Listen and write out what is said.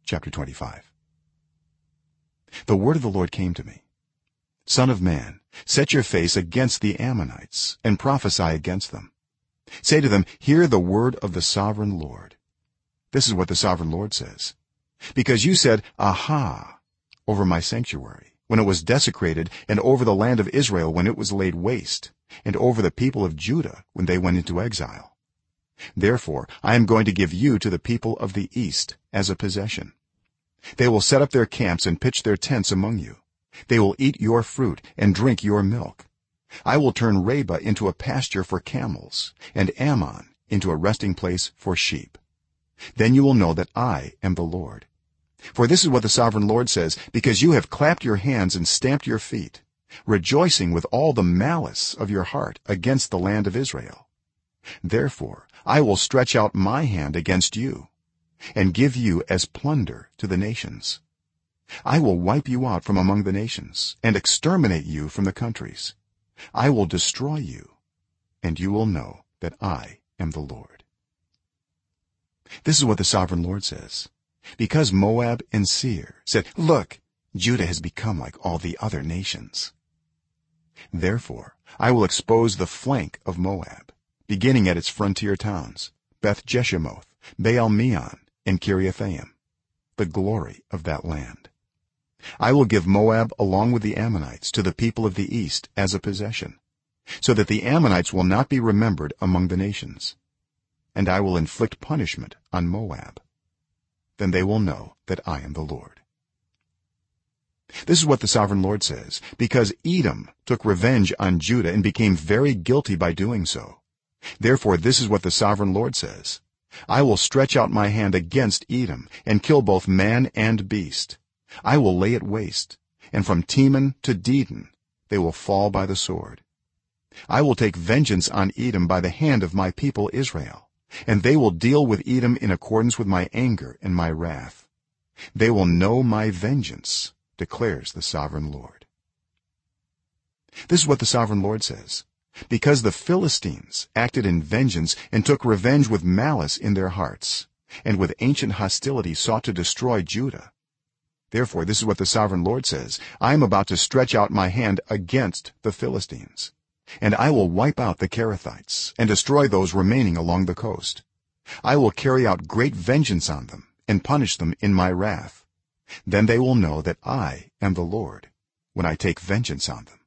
chapter 25. The word of the Lord came to me: Son of man, set your face against the Ammonites and prophesy against them. Say to them, hear the word of the sovereign Lord. This is what the sovereign Lord says: because you said, aha, over my sanctuary when it was desecrated, and over the land of Israel when it was laid waste, and over the people of Judah when they went into exile, therefore I am going to give you to the people of the east as a possession. They will set up their camps and pitch their tents among you. They will eat your fruit and drink your milk. I will turn Rabbah into a pasture for camels, and Ammon into a resting place for sheep. Then you will know that I am the Lord. For this is what the sovereign Lord says: because you have clapped your hands and stamped your feet, rejoicing with all the malice of your heart against the land of Israel, therefore I will stretch out my hand against you and give you as plunder to the nations. I will wipe you out from among the nations and exterminate you from the countries. I will destroy you, and you will know that I am the Lord. This is what the sovereign Lord says: because Moab and Seir said, look, Judah has become like all the other nations, therefore I will expose the flank of Moab, beginning at its frontier towns, Beth Jeshimoth, Baal Meon, and Kiriathaim, the glory of that land. I will give Moab along with the Ammonites to the people of the east as a possession, so that the Ammonites will not be remembered among the nations, and I will inflict punishment on Moab. Then they will know that I am the Lord. This is what the sovereign Lord says: because Edom took revenge on Judah and became very guilty by doing so, therefore this is what the sovereign Lord says: I will stretch out my hand against Edom and kill both man and beast. I will lay it waste, and from Teman to Dedan they will fall by the sword. I will take vengeance on Edom by the hand of my people Israel, and they will deal with Edom in accordance with my anger and my wrath. They will know my vengeance, declares the sovereign Lord. This is what the sovereign Lord says: because the Philistines acted in vengeance and took revenge with malice in their hearts, and with ancient hostility sought to destroy Judah, therefore this is what the sovereign Lord says: I am about to stretch out my hand against the Philistines, and I will wipe out the Kerethites and destroy those remaining along the coast. I will carry out great vengeance on them and punish them in my wrath. Then they will know that I am the Lord when I take vengeance on them.